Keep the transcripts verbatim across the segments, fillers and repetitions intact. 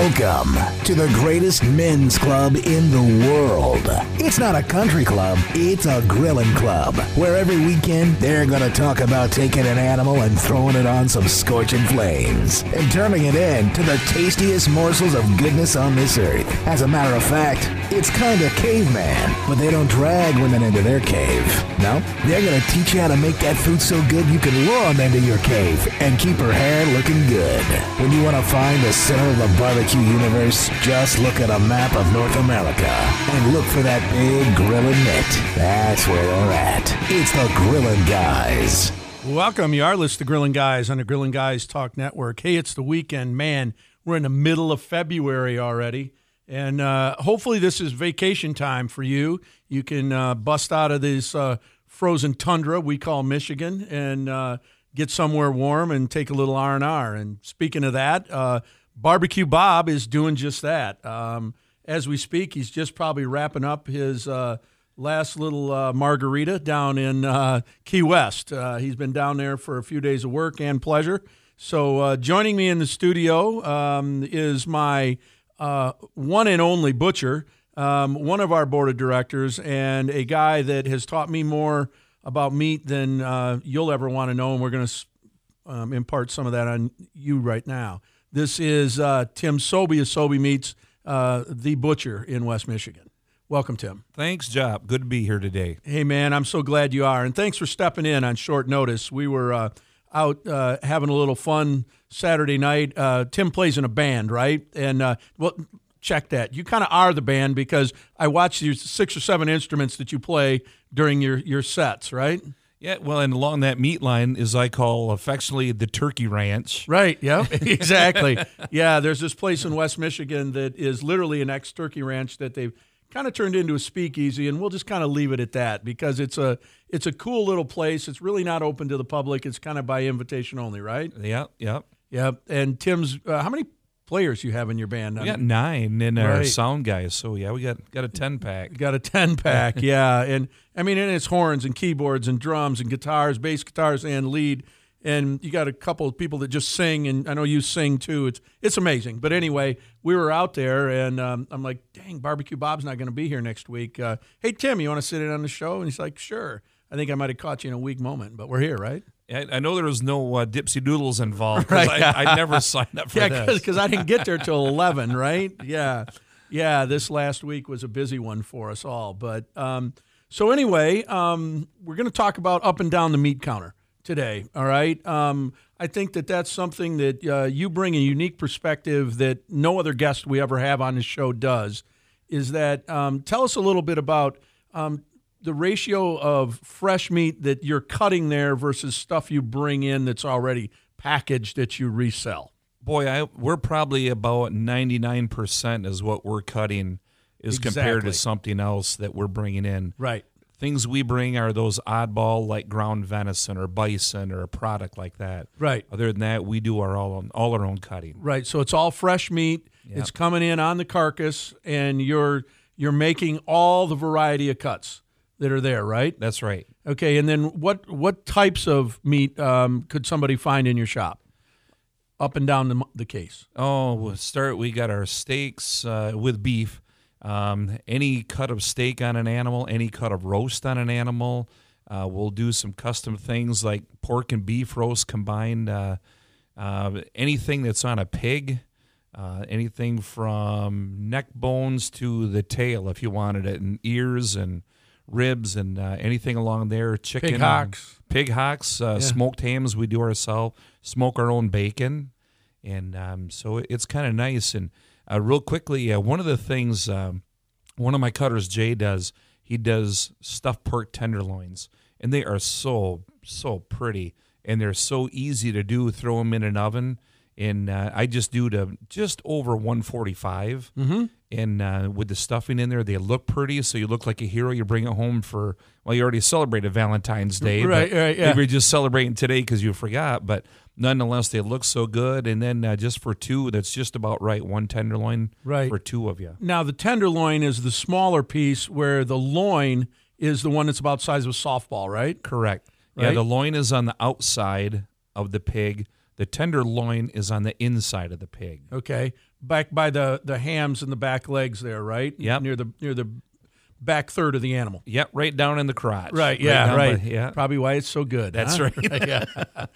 Welcome to the greatest men's club in the world. It's not a country club, it's a grilling club, where every weekend they're going to talk about taking an animal and throwing it on some scorching flames and turning it into the tastiest morsels of goodness on this earth. As a matter of fact, it's kind of caveman, but they don't drag women into their cave. No, they're going to teach you how to make that food so good you can lure them into your cave and keep her hair looking good. When you want to find the center of the barbecue universe, just look at a map of North America and look for that big grilling mitt. That's where they're at. It's the Grillin' Guys. Welcome. You are listening to Grillin' Guys on the Grillin' Guys Talk Network. Hey, it's the weekend. Man, we're in the middle of February already, and uh, hopefully this is vacation time for you. You can uh, bust out of this uh, frozen tundra we call Michigan and uh, get somewhere warm and take a little R and R. And speaking of that, uh, Barbecue Bob is doing just that. Um, as we speak, he's just probably wrapping up his uh, last little uh, margarita down in uh, Key West. Uh, he's been down there for a few days of work and pleasure. So uh, joining me in the studio um, is my uh, one and only butcher, um, one of our board of directors, and a guy that has taught me more about meat than uh, you'll ever want to know, and we're going to um, impart some of that on you right now. This is uh, Tim Sobey of Sobey Meats, uh, the butcher in West Michigan. Welcome, Tim. Thanks, Job. Good to be here today. Hey, man, I'm so glad you are, and thanks for stepping in on short notice. We were uh, out uh, having a little fun Saturday night. Uh, Tim plays in a band, right? And, uh, well, check that. You kind of are the band because I watched your six or seven instruments that you play during your, your sets, right? Yeah, well, and along that meat line is I call affectionately the Turkey Ranch. Right, yeah, exactly. Yeah, there's this place in West Michigan that is literally an ex-turkey ranch that they've kind of turned into a speakeasy, and we'll just kind of leave it at that because it's a it's a cool little place. It's really not open to the public. It's kind of by invitation only, right? Yeah, yeah. Yeah, and Tim's, uh, how many players you have in your band? We got nine in our Right. sound guys, so yeah, we got got a ten-pack. You got a ten-pack, yeah. And, I mean, and it's horns and keyboards and drums and guitars, bass guitars and lead. And you got a couple of people that just sing, and I know you sing too. It's it's amazing. But anyway, we were out there, and um, I'm like, dang, Barbecue Bob's not going to be here next week. Uh, hey, Tim, you want to sit in on the show? And he's like, sure. I think I might have caught you in a weak moment, but we're here, right? I, I know there was no uh, Dipsy Doodles involved Right. because I, I never signed up for Yeah, this. because I didn't get there till eleven, right? Yeah. Yeah, this last week was a busy one for us all. But um, so anyway, um, we're going to talk about up and down the meat counter today, all right? Um, I think that that's something that uh, you bring a unique perspective that no other guest we ever have on this show does, is that um, tell us a little bit about um, the ratio of fresh meat that you're cutting there versus stuff you bring in that's already packaged that you resell. Boy, I, we're probably about ninety-nine percent is what we're cutting is compared Exactly. to something else that we're bringing in. Right. Things we bring are those oddball like ground venison or bison or a product like that. Right. Other than that, we do our all, all our own cutting. Right. So it's all fresh meat. Yep. It's coming in on the carcass, and you're you're making all the variety of cuts that are there, right? That's right. Okay. And then what what types of meat um, could somebody find in your shop? Up and down the, the case. Oh, we'll start. We got our steaks uh, with beef. Um, any cut of steak on an animal, any cut of roast on an animal. Uh, we'll do some custom things like pork and beef roast combined. Uh, uh, anything that's on a pig. Uh, anything from neck bones to the tail, if you wanted it, and ears and ribs and uh, anything along there. Chicken, Pig hocks. pig hocks, uh, Yeah. smoked hams. We do ourselves. Smoke our own bacon, and um, so it's kind of nice. And uh, real quickly, uh, one of the things um, one of my cutters, Jay, does he does stuffed pork tenderloins, and they are so so pretty, and they're so easy to do. Throw them in an oven. And uh, I just do to just over one forty-five. Mm-hmm. And uh, with the stuffing in there, they look pretty, so you look like a hero. You bring it home for, well, you already celebrated Valentine's Day. Right, but right, yeah. Maybe you're just celebrating today because you forgot, but nonetheless, they look so good. And then uh, just for two, that's just about right, one tenderloin Right. for two of you. Now, the tenderloin is the smaller piece where the loin is the one that's about the size of a softball, right? Correct. Yeah, Right? the loin is on the outside of the pig. The tenderloin is on the inside of the pig. Okay, back by the, the hams and the back legs there, right? Yep. Near the near the back third of the animal. Yep, right down in the crotch. Right, yeah, down right. by- yeah. Probably why it's so good. That's huh? right. yeah.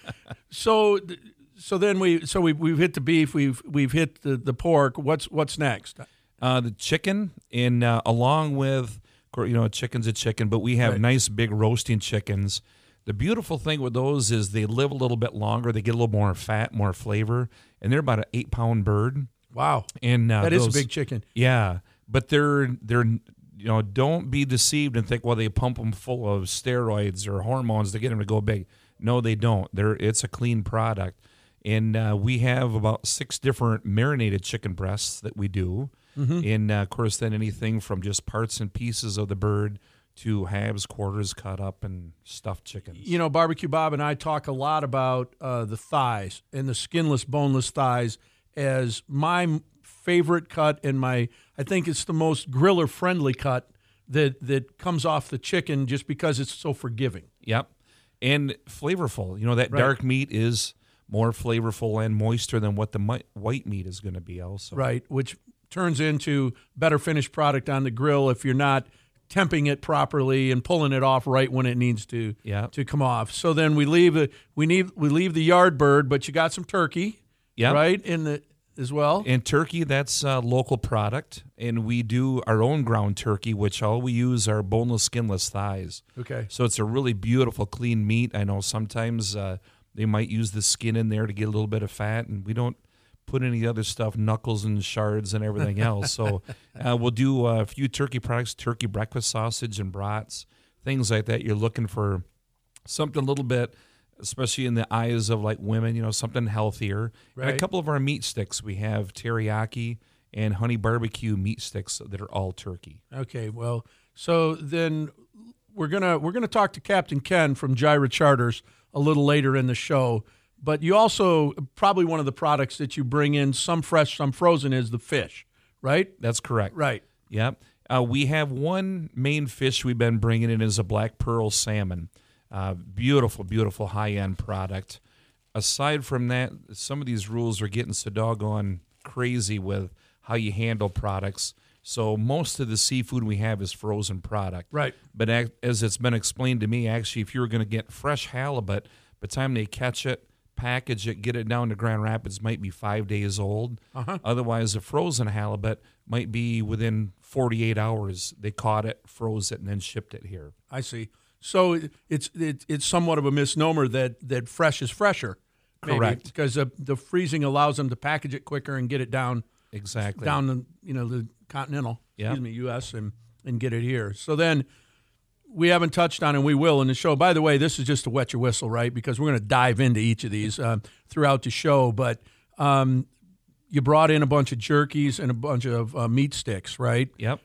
So so then we so we we've hit the beef, we've we've hit the, the pork. What's what's next? Uh, the chicken, in uh, along with, you know, chicken's a chicken, but we have Right. nice big roasting chickens. The beautiful thing with those is they live a little bit longer. They get a little more fat, more flavor, and they're about an eight-pound bird. Wow. And uh, That is those- a big chicken. Yeah, but they're they're you know, don't be deceived and think, well, they pump them full of steroids or hormones to get them to go big. No, they don't. They're it's a clean product, and uh, we have about six different marinated chicken breasts that we do. Mm-hmm. And uh, of course, then anything from just parts and pieces of the bird to halves, quarters cut up, and stuffed chickens. You know, Barbecue Bob and I talk a lot about uh, the thighs and the skinless, boneless thighs as my m- favorite cut, and my I think it's the most griller friendly cut that that comes off the chicken just because it's so forgiving. Yep. And flavorful. You know, that Right. dark meat is more flavorful and moister than what the mi- white meat is going to be also. Right, which turns into better finished product on the grill if you're not temping it properly and pulling it off right when it needs to Yeah. to come off. So then we leave the we need we leave the yard bird, but you got some turkey, Yep. right, in the as well. And turkey, that's a local product. And we do our own ground turkey, which all we use are boneless, skinless thighs. Okay. So it's a really beautiful, clean meat. I know sometimes uh, they might use the skin in there to get a little bit of fat, and we don't put any other stuff, knuckles and shards and everything else. So uh, we'll do a few turkey products, turkey breakfast sausage and brats, things like that. You're looking for something a little bit, especially in the eyes of like women, you know, something healthier. And Right. a couple of our meat sticks, we have teriyaki and honey barbecue meat sticks that are all turkey. Okay, well, so then we're gonna we're gonna talk to Captain Ken from Gyra Charters a little later in the show. But you also probably one of the products that you bring in, some fresh, some frozen, is the fish, right? That's correct. Right. Yep. Uh, we have one main fish we've been bringing in is a black pearl salmon. Uh, beautiful, beautiful high-end product. Aside from that, some of these rules are getting so doggone crazy with how you handle products. So most of the seafood we have is frozen product. Right. But ac- as it's been explained to me, actually, if you were going to get fresh halibut, by the time they catch it, package it, get it down to Grand Rapids, might be five days old. Uh-huh. Otherwise, a frozen halibut might be within forty-eight hours. They caught it, froze it, and then shipped it here. I see. So it- it's it, it's somewhat of a misnomer that, that fresh is fresher. maybe, Correct. because the, the freezing allows them to package it quicker and get it down Exactly. down the you know the continental, Yeah. excuse me, U S and and get it here. So then we haven't touched on, and we will in the show. By the way, this is just to wet your whistle, right? Because we're going to dive into each of these uh, throughout the show. But um, you brought in a bunch of jerkies and a bunch of uh, meat sticks, right? Yep.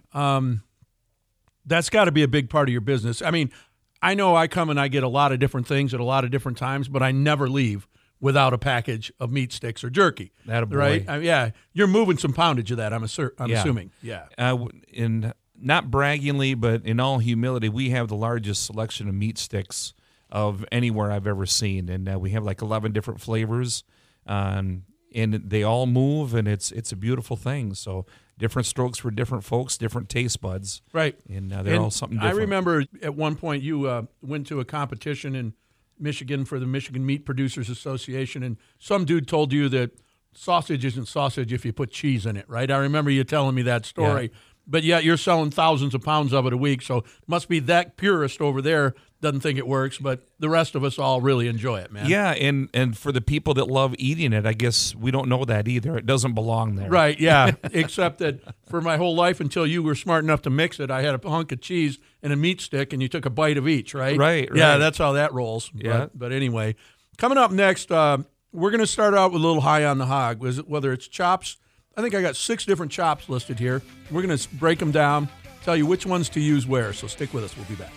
That's got to be a big part of your business. I mean, I know I come and I get a lot of different things at a lot of different times, but I never leave without a package of meat sticks or jerky. That boy. right? I mean, yeah, you're moving some poundage of that. I'm assur- I'm Yeah. assuming. Yeah. Uh, w- in not braggingly, but in all humility, we have the largest selection of meat sticks of anywhere I've ever seen, and uh, we have like eleven different flavors, um, and they all move, and it's it's a beautiful thing. So different strokes for different folks, different taste buds, Right. and uh, they're And all something I different. remember at one point you uh, went to a competition in Michigan for the Michigan Meat Producers Association, and some dude told you that sausage isn't sausage if you put cheese in it, right? I remember you telling me that story. Yeah. But yet you're selling thousands of pounds of it a week, so it must be that purist over there doesn't think it works, but the rest of us all really enjoy it, man. Yeah, and and for the people that love eating it, I guess we don't know that either. It doesn't belong there. Right, yeah. Except that for my whole life until you were smart enough to mix it, I had a hunk of cheese and a meat stick, and you took a bite of each, right? Right, Yeah, right. that's how that rolls. Yeah. But, but anyway, coming up next, uh, we're going to start out with a little high on the hog, was it- whether it's chops. I think I got six different chops listed here. We're going to break them down, tell you which ones to use where. So stick with us. We'll be back.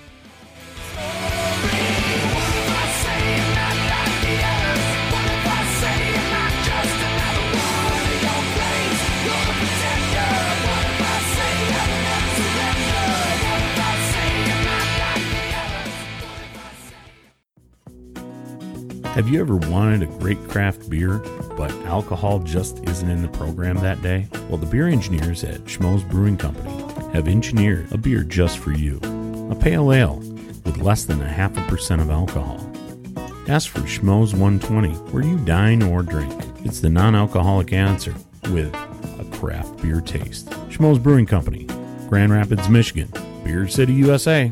Have you ever wanted a great craft beer, but alcohol just isn't in the program that day? Well, the beer engineers at Schmoes Brewing Company have engineered a beer just for you. A pale ale with less than a half a percent of alcohol. Ask for Schmoes one twenty, where you dine or drink. It's the non-alcoholic answer with a craft beer taste. Schmoes Brewing Company, Grand Rapids, Michigan. Beer City, U S A.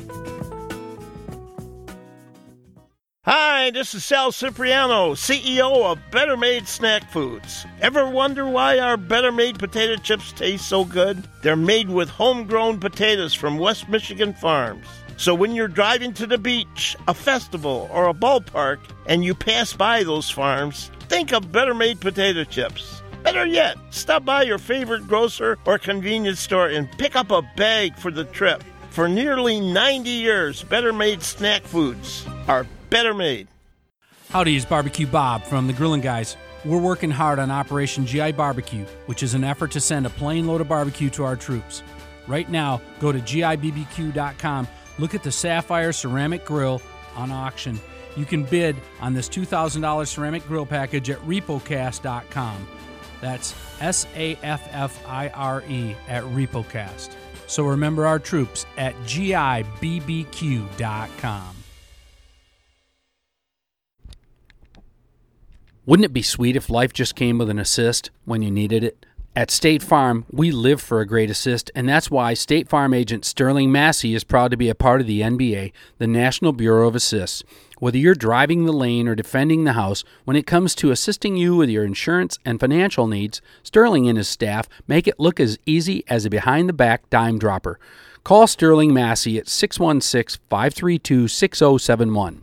Hi, this is Sal Cipriano, C E O of Better Made Snack Foods. Ever wonder why our Better Made potato chips taste so good? They're made with homegrown potatoes from West Michigan farms. So when you're driving to the beach, a festival, or a ballpark, and you pass by those farms, think of Better Made potato chips. Better yet, stop by your favorite grocer or convenience store and pick up a bag for the trip. For nearly ninety years, Better Made Snack Foods are Better Made. Howdy, it's Barbecue Bob from the Grillin' Guys. We're working hard on Operation G I Barbecue, which is an effort to send a plane load of barbecue to our troops. Right now, go to G I B B Q dot com. Look at the Sapphire Ceramic Grill on auction. You can bid on this two thousand dollars ceramic grill package at repocast dot com. That's S A F F I R E at Repocast. So remember our troops at G I B B Q dot com. Wouldn't it be sweet if life just came with an assist when you needed it? At State Farm, we live for a great assist, and that's why State Farm agent Sterling Massey is proud to be a part of the N B A, the National Bureau of Assists. Whether you're driving the lane or defending the house, when it comes to assisting you with your insurance and financial needs, Sterling and his staff make it look as easy as a behind-the-back dime dropper. Call Sterling Massey at six one six, five three two, six zero seven one.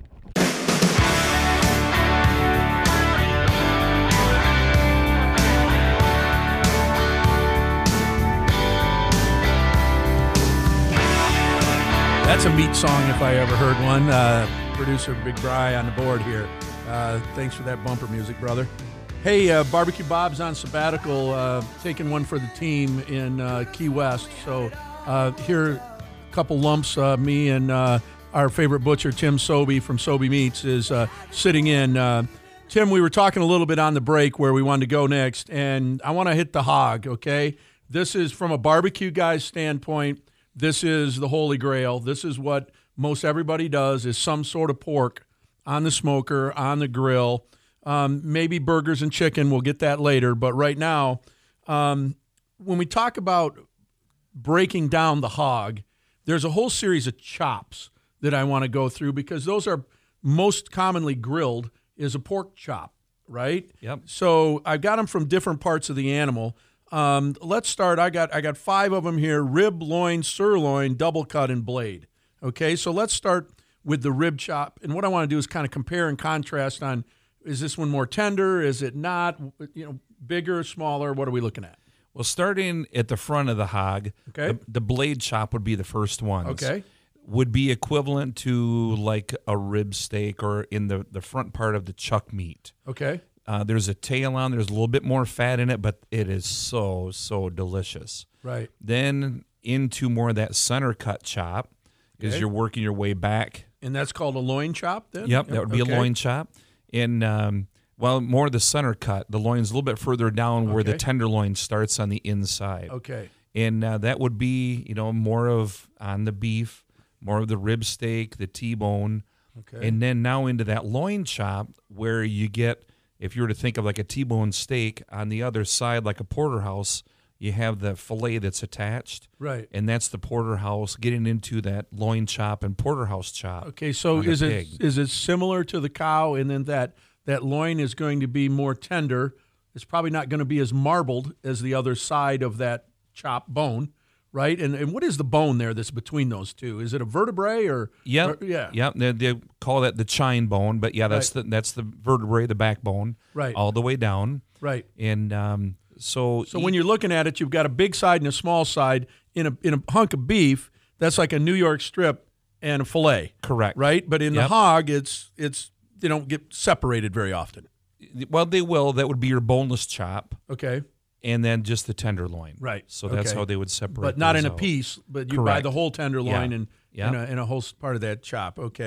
That's a meat song if I ever heard one. Uh, producer Big Bry on the board here. Uh, thanks for that bumper music, brother. Hey, uh, Barbecue Bob's on sabbatical, uh, taking one for the team in uh, Key West. So uh, here, a couple lumps. Uh, me and uh, our favorite butcher, Tim Sobey from Sobey Meats, is uh, sitting in. Uh, Tim, we were talking a little bit on the break where we wanted to go next, and I want to hit the hog, okay? This is from a barbecue guy's standpoint. This is the Holy Grail. This is what most everybody does, is some sort of pork on the smoker, on the grill. Um, maybe burgers and chicken. We'll get that later. But right now, um, when we talk about breaking down the hog, there's a whole series of chops that I want to go through because those are most commonly grilled is a pork chop, right? Yep. So I've got them from different parts of the animal. Um, let's start. I got I got five of them here: rib, loin, sirloin, double cut, and blade. Okay, so let's start with the rib chop. And what I want to do is kind of compare and contrast on: is this one more tender? Is it not? You know, bigger, smaller? What are we looking at? Well, starting at the front of the hog, okay, the, the blade chop would be the first one. Okay, would be equivalent to like a rib steak or in the the front part of the chuck meat. Okay. Uh, there's a tail on. There's a little bit more fat in it, but it is so, so delicious. Right. Then into more of that center cut chop as okay. you're working your way back. And that's called a loin chop then? Yep, that would be okay. a loin chop. And, um, well, more of the center cut. The loin's a little bit further down where okay. the tenderloin starts on the inside. Okay. And uh, that would be, you know, more of on the beef, more of the rib steak, the T-bone. Okay. And then now into that loin chop where you get... If you were to think of like a T-bone steak, on the other side, like a porterhouse, you have the fillet that's attached. Right. And that's the porterhouse getting into that loin chop and porterhouse chop. Okay, so is it is it similar to the cow in then that that loin is going to be more tender? It's probably not going to be as marbled as the other side of that chop bone, right? And and what is the bone there that's between those two? Is it a vertebrae or? Yep. Or, yeah. Yep. They, they call that the chine bone, but yeah, that's right. the that's the vertebrae, the backbone, right, all the way down, right. And um, so so eat, when you're looking at it, you've got a big side and a small side in a in a hunk of beef. That's like a New York strip and a fillet. Correct. Right, but in yep. the hog, it's it's they don't get separated very often. Well, they will. That would be your boneless chop. Okay. And then just the tenderloin. Right. So that's okay. how they would separate. But not in a out. piece, but you Correct. buy the whole tenderloin yeah. and yeah. in, a, in a whole part of that chop. Okay.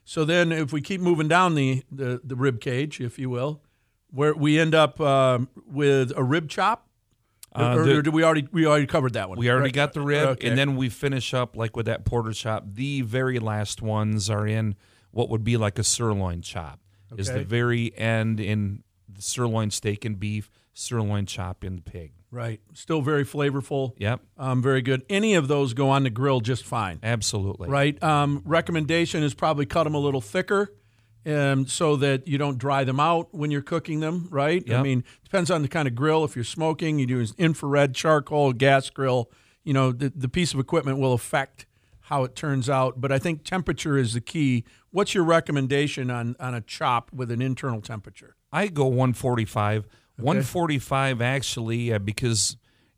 So then if we keep moving down the, the, the rib cage, if you will, where we end up um, with a rib chop, Uh, or, the- or did we already we already covered that one? We already Right. got the rib, Okay. and then we finish up like with that porter chop. The very last ones are in what would be like a sirloin chop. Is Okay. the very end in the sirloin steak and beef, sirloin chop in the pig. Right. Still very flavorful. Yep, Um, very good. Any of those go on the grill just fine. absolutely. Right. Um, recommendation is probably cut them a little thicker, um, so that you don't dry them out when you're cooking them. Right. I Yep. mean, depends on the kind of grill. If you're smoking, you do an infrared, charcoal, gas grill. You know, the the piece of equipment will affect how it turns out. But I think temperature is the key. What's your recommendation on on a chop with an internal temperature? I go one forty-five. one forty-five actually uh, because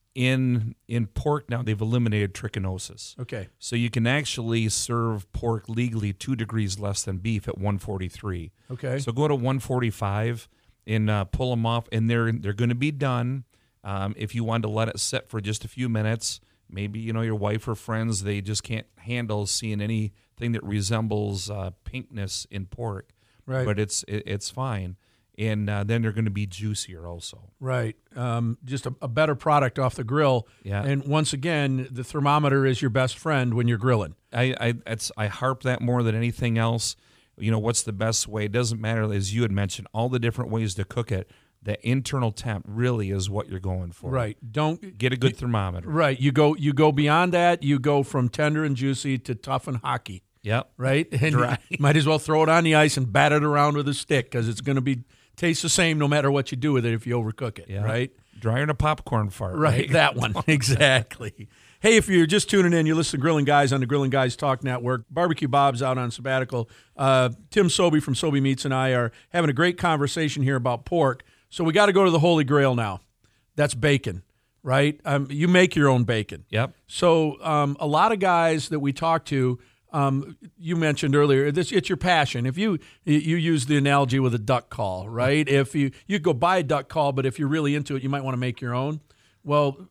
in in pork now they've eliminated trichinosis. Okay. So you can actually serve pork legally two degrees less than beef at one forty-three. Okay. So go to one forty-five and uh, pull them off, and they're they're going to be done. Um, if you want to let it sit for just a few minutes, maybe you know your wife or friends, they just can't handle seeing anything that resembles uh, pinkness in pork. Right. But it's it, it's fine, and uh, then they're going to be juicier also. Right. Um, just a, a better product off the grill. Yeah. And once again, the thermometer is your best friend when you're grilling. I I it's I harp that more than anything else. You know, what's the best way? It doesn't matter, as you had mentioned, all the different ways to cook it. The internal temp really is what you're going for. Right. Don't Get a good thermometer. Right. You go you go beyond that. You go from tender and juicy to tough and hockey. Yep. Right. And Dry. you might as well throw it on the ice and bat it around with a stick because it's going to be taste the same no matter what you do with it if you overcook it. Yeah. Right. Drier than a popcorn fart. Right, that one. Exactly. Hey, if you're just tuning in, you listen to Grilling Guys on the Grilling Guys Talk Network. Barbecue Bob's out on sabbatical. Uh, Tim Sobey from Sobey Meats and I are having a great conversation here about pork. So we got to go to the Holy Grail now. That's bacon, right? Um, you make your own bacon. Yep. So um, a lot of guys that we talk to, um, you mentioned earlier, this it's your passion. If you you use the analogy with a duck call, right? If you you go buy a duck call, but if you're really into it, you might want to make your own. Well,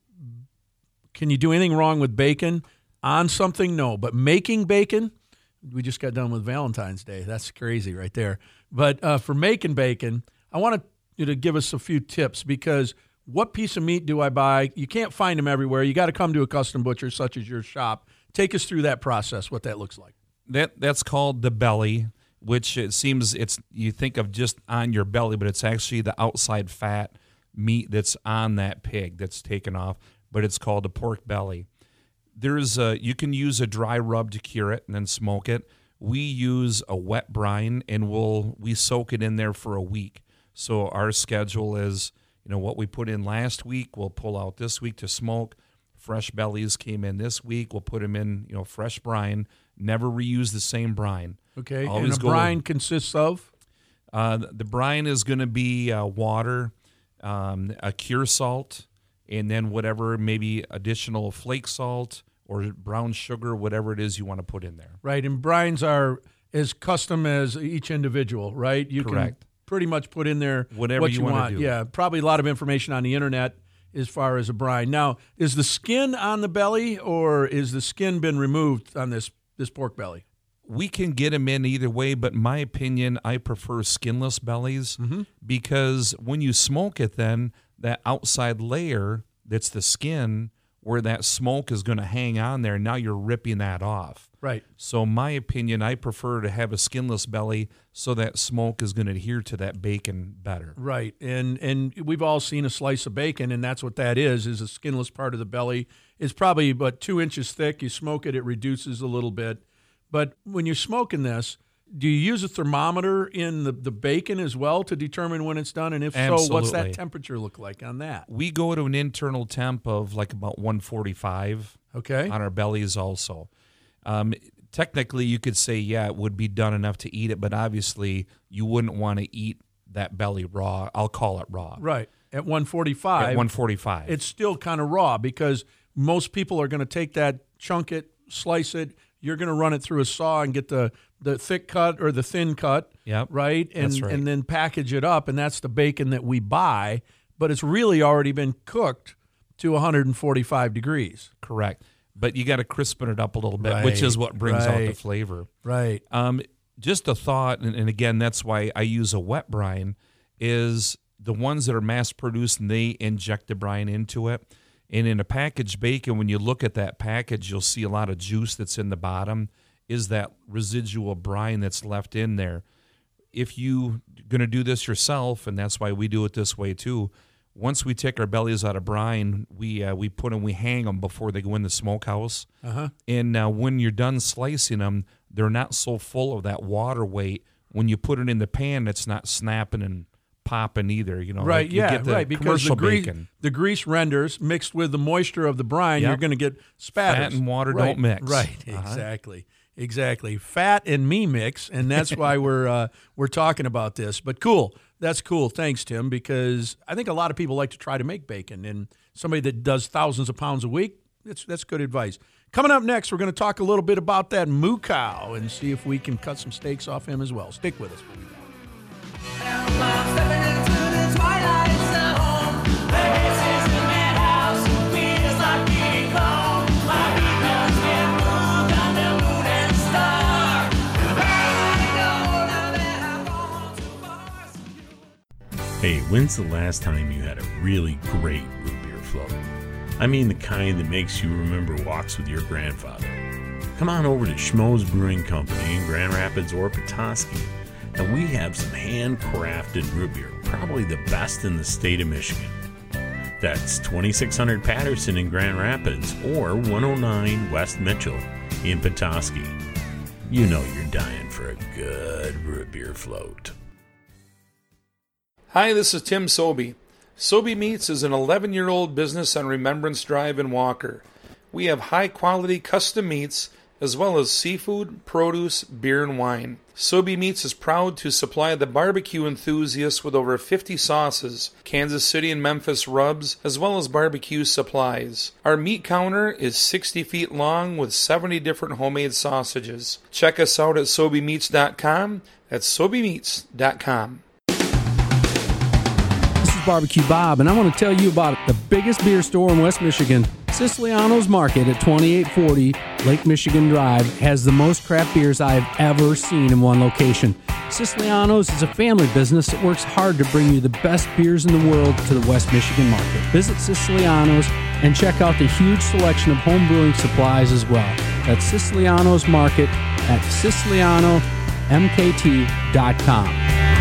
can you do anything wrong with bacon on something? No, but making bacon, we just got done with Valentine's Day. That's crazy right there. But uh, for making bacon, I want you to give us a few tips because what piece of meat do I buy? You can't find them everywhere. You got to come to a custom butcher such as your shop. Take us through that process, what that looks like. That that's called the belly, which it seems it's you think of just on your belly, but it's actually the outside fat meat that's on that pig that's taken off. But it's called a pork belly. There's a, you can use a dry rub to cure it and then smoke it. We use a wet brine and we'll we soak it in there for a week. So our schedule is, you know, what we put in last week, we'll pull out this week to smoke. Fresh bellies came in this week. We'll put them in, you know, fresh brine. Never reuse the same brine. Okay, Always and a go brine with- consists of? Uh, the the brine is going to be uh, water, um, a cure salt, and then whatever, maybe additional flake salt or brown sugar, whatever it is you want to put in there. Right, and brines are as custom as each individual, right? You Correct. can pretty much put in there Whatever what you you wanna want. do. Yeah, probably a lot of information on the internet as far as a brine. Now, is the skin on the belly or is the skin been removed on this, this pork belly? We can get them in either way, but in my opinion, I prefer skinless bellies because when you smoke it, then that outside layer that's the skin where that smoke is going to hang on there, now you're ripping that off. Right. So, in my opinion, I prefer to have a skinless belly so that smoke is going to adhere to that bacon better. Right, and and we've all seen a slice of bacon, and that's what that is, is a skinless part of the belly. It's probably about two inches thick. You smoke it, it reduces a little bit. But when you're smoking this, do you use a thermometer in the, the bacon as well to determine when it's done? And if so, what's that Absolutely. temperature look like on that? We go to an internal temp of like about one forty-five Okay. on our bellies also. Um, technically, you could say, yeah, it would be done enough to eat it, but obviously you wouldn't want to eat that belly raw. I'll call it raw. Right. At one forty-five. At one forty-five. It's still kind of raw because most people are going to take that, chunk it, slice it. You're going to run it through a saw and get the, the thick cut or the thin cut, Yep, right? And that's right. and then package it up, and that's the bacon that we buy, but it's really already been cooked to one forty-five degrees. correct. But you got to crispen it up a little bit, which Right, is what brings out the right. flavor. Right. Um, just a thought, and, and again, that's why I use a wet brine, is the ones that are mass-produced, and they inject the brine into it. And in a packaged bacon, when you look at that package, you'll see a lot of juice that's in the bottom, is that residual brine that's left in there. If you're going to do this yourself, and that's why we do it this way too, once we take our bellies out of brine, we uh, we put them, we hang them before they go in the smokehouse. Uh-huh. And uh, when you're done slicing them, they're not so full of that water weight. When you put it in the pan, it's not snapping and popping either. You know, right? like you yeah, get the right. Because commercial the grease, bacon. the grease renders mixed with the moisture of the brine, Yep. you're going to get spatters. Fat and water right. don't mix. Right? Uh-huh. Exactly. Exactly. Fat and me mix, and that's why we're uh, we're talking about this. But cool. That's cool. Thanks, Tim, because I think a lot of people like to try to make bacon, and somebody that does thousands of pounds a week, that's that's good advice. Coming up next, we're going to talk a little bit about that moo cow and see if we can cut some steaks off him as well. Stick with us. Hey, when's the last time you had a really great root beer float? I mean the kind that makes you remember walks with your grandfather. Come on over to Schmoes Brewing Company in Grand Rapids or Petoskey, and we have some handcrafted root beer, probably the best in the state of Michigan. That's twenty-six hundred Patterson in Grand Rapids or one oh nine West Mitchell in Petoskey. You know you're dying for a good root beer float. Hi, this is Tim Sobey. Sobey Meats is an eleven-year-old business on Remembrance Drive in Walker. We have high-quality custom meats as well as seafood, produce, beer, and wine. Sobey Meats is proud to supply the barbecue enthusiasts with over fifty sauces, Kansas City and Memphis rubs, as well as barbecue supplies. Our meat counter is sixty feet long with seventy different homemade sausages. Check us out at sobey meats dot com. That's sobey meats dot com. Barbecue Bob, and I want to tell you about the biggest beer store in West Michigan. Siciliano's Market at twenty-eight forty Lake Michigan Drive has the most craft beers I have ever seen in one location. Siciliano's is a family business that works hard to bring you the best beers in the world to the West Michigan market. Visit Siciliano's and check out the huge selection of home brewing supplies as well. That's Siciliano's Market at siciliano m k t dot com.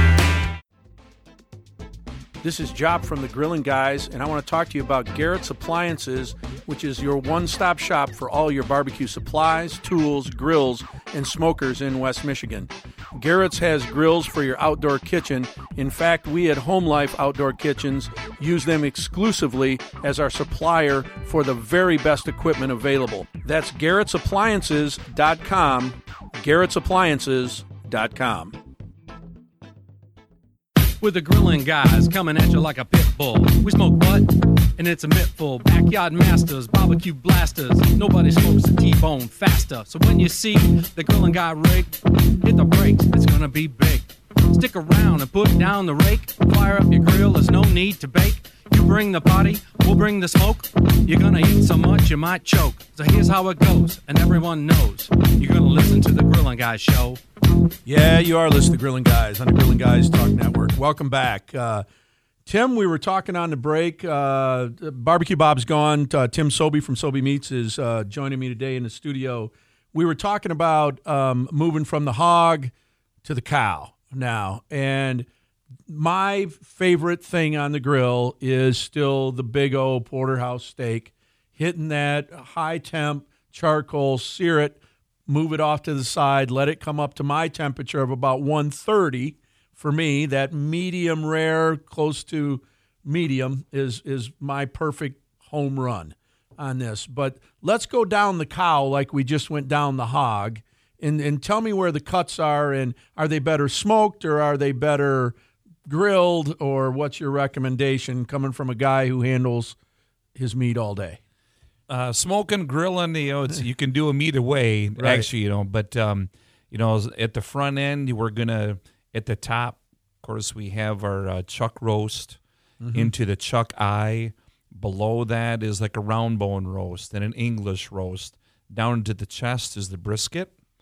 This is Job from the Grilling Guys, and I want to talk to you about Garrett's Appliances, which is your one-stop shop for all your barbecue supplies, tools, grills, and smokers in West Michigan. Garrett's has grills for your outdoor kitchen. In fact, we at Home Life Outdoor Kitchens use them exclusively as our supplier for the very best equipment available. That's garretts appliances dot com, garretts appliances dot com. With the Grilling Guys coming at you like a pit bull. We smoke butt, and it's a mittful. Backyard masters, barbecue blasters. Nobody smokes a T-bone faster. So when you see the Grilling Guy rig, hit the brakes, it's gonna be big. Stick around and put down the rake. Fire up your grill, there's no need to bake. You bring the party, we'll bring the smoke. You're gonna eat so much you might choke. So here's how it goes, and everyone knows. You're gonna listen to the Grilling Guys show. Yeah, you are listening to Grilling Guys on the Grilling Guys Talk Network. Welcome back. Uh, Tim, we were talking on the break. Uh, Barbecue Bob's gone. Uh, Tim Sobey from Sobey Meats is uh, joining me today in the studio. We were talking about um, moving from the hog to the cow now. And my favorite thing on the grill is still the big old porterhouse steak, hitting that high temp charcoal, sear it, move it off to the side, let it come up to my temperature of about one thirty. For me, that medium rare, close to medium, is is my perfect home run on this. But let's go down the cow like we just went down the hog, and, and tell me where the cuts are, and are they better smoked or are they better grilled, or what's your recommendation coming from a guy who handles his meat all day? Uh, smoking, grilling, you know, it's, you can do them either way, Right. actually, you know. But, um, you know, at the front end, we're going to, at the top, of course, we have our uh, chuck roast Mm-hmm. into the chuck eye. Below that is like a round bone roast and an English roast. Down into the chest is the brisket.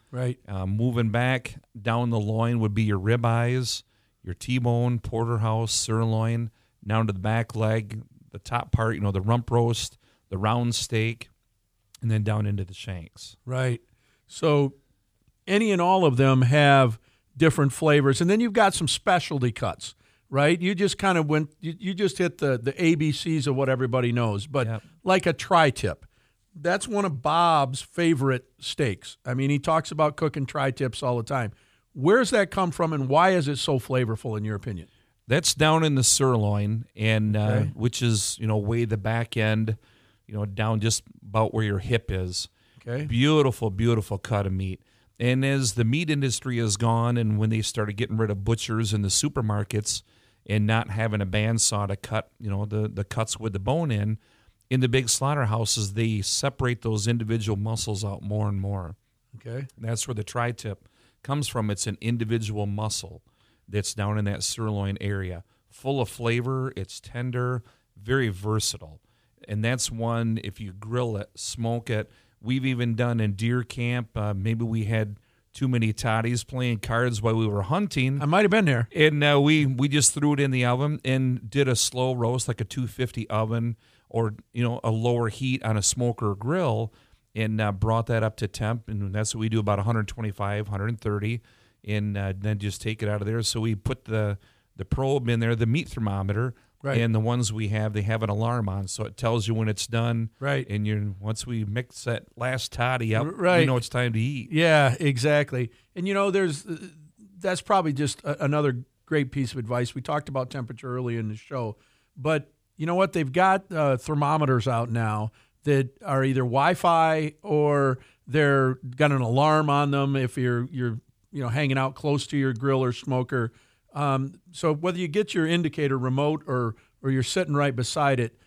Right. Uh, moving back down the loin would be your ribeyes, your T-bone, porterhouse, sirloin, down to the back leg, the top part, you know, the rump roast, the round steak, and then down into the shanks. Right. So any and all of them have different flavors. And then you've got some specialty cuts, right? You just kind of went, you, you just hit the, the A B Cs of what everybody knows. But Yep. like a tri-tip, that's one of Bob's favorite steaks. I mean, he talks about cooking tri-tips all the time. Where's that come from, and why is it so flavorful in your opinion? That's down in the sirloin, and uh, Okay. which is, you know, way the back end, you know, down just about where your hip is. Okay. Beautiful, beautiful cut of meat. And as the meat industry has gone, and when they started getting rid of butchers in the supermarkets and not having a bandsaw to cut, you know, the, the cuts with the bone in, in the big slaughterhouses, they separate those individual muscles out more and more. Okay. That's where the tri-tip comes from. It's an individual muscle that's down in that sirloin area. Full of flavor, it's tender, very versatile. And that's one, if you grill it, smoke it. We've even done in deer camp, uh, maybe we had too many toddies playing cards while we were hunting. I might have been there. And uh, we, we just threw it in the oven and did a slow roast, like a two fifty oven, or, you know, a lower heat on a smoker grill, and uh, brought that up to temp. And that's what we do, about one twenty-five, one thirty, and uh, then just take it out of there. So we put the, the probe in there, the meat thermometer, Right. and the ones we have, they have an alarm on, so it tells you when it's done. Right. And you're, once we mix that last toddy up, Right. you know it's time to eat. Yeah, exactly. And, you know, there's uh, that's probably just a, another great piece of advice. We talked about temperature early in the show, but you know what? They've got uh, thermometers out now that are either Wi-Fi or they're got an alarm on them if you're you're you know hanging out close to your grill or smoker. Um, so whether you get your indicator remote or or you're sitting right beside it,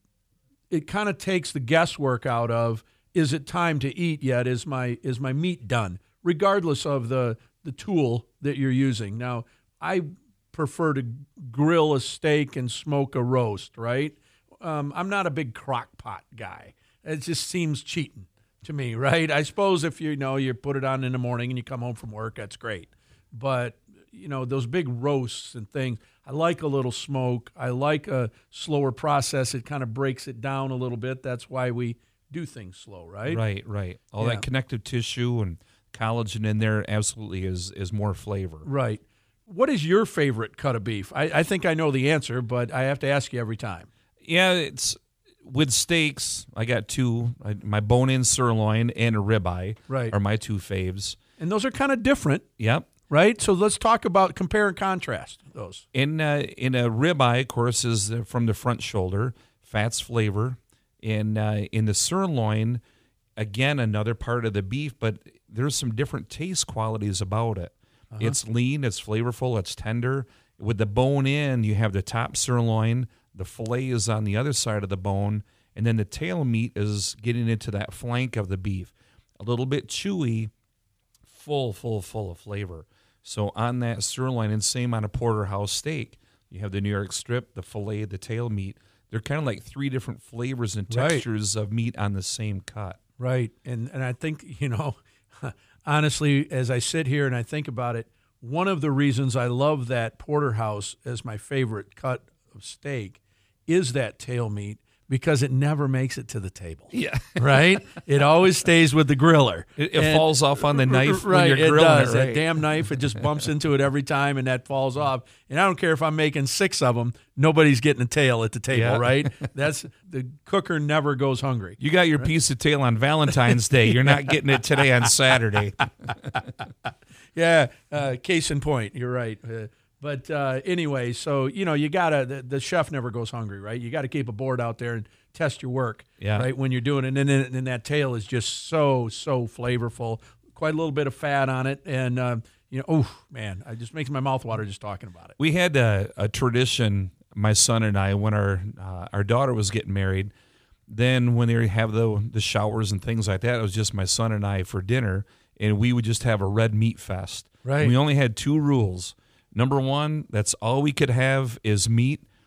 it kind of takes the guesswork out of, is it time to eat yet? Is my is my meat done? Regardless of the the tool that you're using. Now, I prefer to grill a steak and smoke a roast, right? Um, I'm not a big crock pot guy. It just seems cheating to me, right? I suppose if you know you put it on in the morning and you come home from work, that's great. But you know, those big roasts and things, I like a little smoke. I like a slower process. It kind of breaks it down a little bit. That's why we do things slow, right? Right, right. All Yeah. that connective tissue and collagen in there absolutely is is more flavor. Right. What is your favorite cut of beef? I, I think I know the answer, but I have to ask you every time. Yeah, it's with steaks. I got two. I, my bone-in sirloin and a ribeye Right. are my two faves. And those are kind of different, Yep. right? So let's talk about compare and contrast those. In uh, in a ribeye, of course, is uh, from the front shoulder, fat's flavor. In uh, in the sirloin, again, another part of the beef, but there's some different taste qualities about it. Uh-huh. It's lean, it's flavorful, it's tender. With the bone in, you have the top sirloin, the fillet is on the other side of the bone, and then the tail meat is getting into that flank of the beef. A little bit chewy, full, full, full of flavor. So on that sirloin, and same on a porterhouse steak, you have the New York strip, the fillet, the tail meat. They're kind of like three different flavors and Right. textures of meat on the same cut. Right. And and I think, you know, honestly, as I sit here and I think about it, one of the reasons I love that porterhouse as my favorite cut of steak is that tail meat, because it never makes it to the table. Yeah. Right? It always stays with the griller. It, it And- falls off on the knife right, when you're it grilling does. it, right? That damn knife, it just bumps into it every time, and that falls off. And I don't care if I'm making six of them, nobody's getting a tail at the table, Yeah. right? That's the cooker never goes hungry. You got your piece of tail on Valentine's Day. You're not getting it today on Saturday. Yeah, uh, case in point, you're right. Uh, but uh, anyway, so, you know, you got to, the, the chef never goes hungry, right? You got to keep a board out there and test your work, Yeah. right, when you're doing it. And then and that tail is just so, so flavorful, quite a little bit of fat on it. And, uh, you know, oh, man, it just makes my mouth water just talking about it. We had a, a tradition, my son and I, when our uh, our daughter was getting married. Then when they have the the showers and things like that, it was just my son and I for dinner, and we would just have a red meat fest. Right. And we only had two rules. Number one, that's all we could have is meat,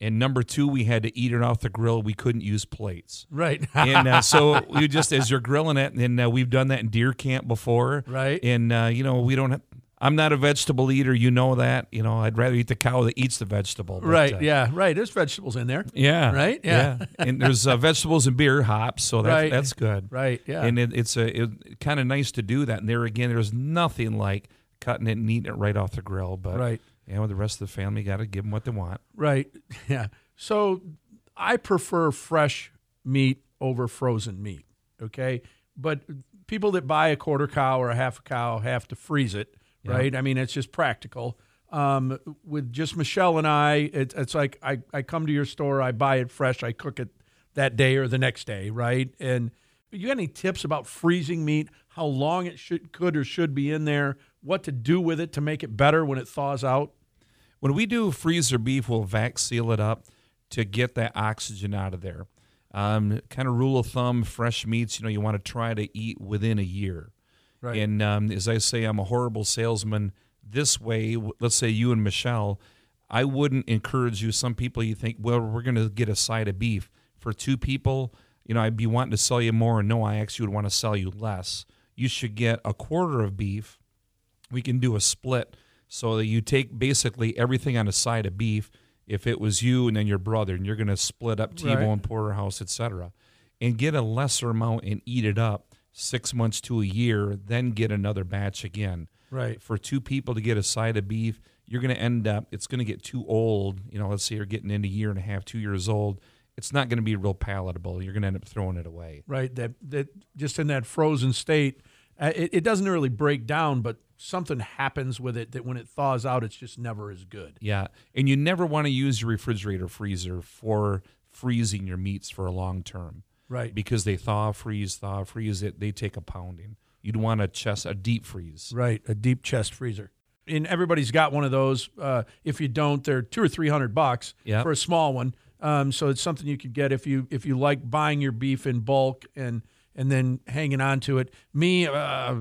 And number two, we had to eat it off the grill. We couldn't use plates. Right. And uh, so you just, as you're grilling it, and uh, we've done that in deer camp before. Right. And, uh, you know, we don't have, I'm not a vegetable eater. You know that. You know, I'd rather eat the cow that eats the vegetable. But, right. Uh, Yeah. Right. There's vegetables in there. Yeah. Right. Yeah. yeah. And there's uh, vegetables and beer hops, so that's, Right. that's good. Right. Yeah. And it, it's a it, kind of nice to do that. And there again, there's nothing like cutting it and eating it right off the grill. But Right. you know, the rest of the family got to give them what they want. Right. Yeah. So I prefer fresh meat over frozen meat. Okay. But people that buy a quarter cow or a half a cow have to freeze it. Yeah. Right. I mean, it's just practical. Um, with just Michelle and I, it, it's like I, I come to your store, I buy it fresh, I cook it that day or the next day. Right. And you got any tips about freezing meat, how long it should, could or should be in there, what to do with it to make it better when it thaws out? When we do freezer beef, we'll vac seal it up to get that oxygen out of there. Um, kind of rule of thumb, fresh meats, you know, you want to try to eat within a year. Right. And um, as I say, I'm a horrible salesman this way. Let's say you and Michelle, I wouldn't encourage you. Some people, you think, well, we're going to get a side of beef. For two people, you know, I'd be wanting to sell you more. And no, I actually would want to sell you less. You should get a quarter of beef. We can do a split so that you take basically everything on a side of beef. If it was you and then your brother, and you're going to split up T-bone, Right. porterhouse, et cetera, and get a lesser amount and eat it up six months to a year, then get another batch again. Right. For two people to get a side of beef, you're going to end up, it's going to get too old. You know, let's say you're getting into a year and a half, two years old. It's not going to be real palatable. You're going to end up throwing it away. Right. That that just in that frozen state, uh, it, it doesn't really break down, but something happens with it that when it thaws out, it's just never as good. Yeah. And you never want to use your refrigerator freezer for freezing your meats for a long term. Right. Because they thaw, freeze, thaw, freeze it. They take a pounding. You'd want a chest, a deep freeze. Right. A deep chest freezer. And everybody's got one of those. Uh, if you don't, they're two or three hundred bucks Yep. for a small one. Um, so it's something you could get if you if you like buying your beef in bulk and and then hanging on to it. Me, uh,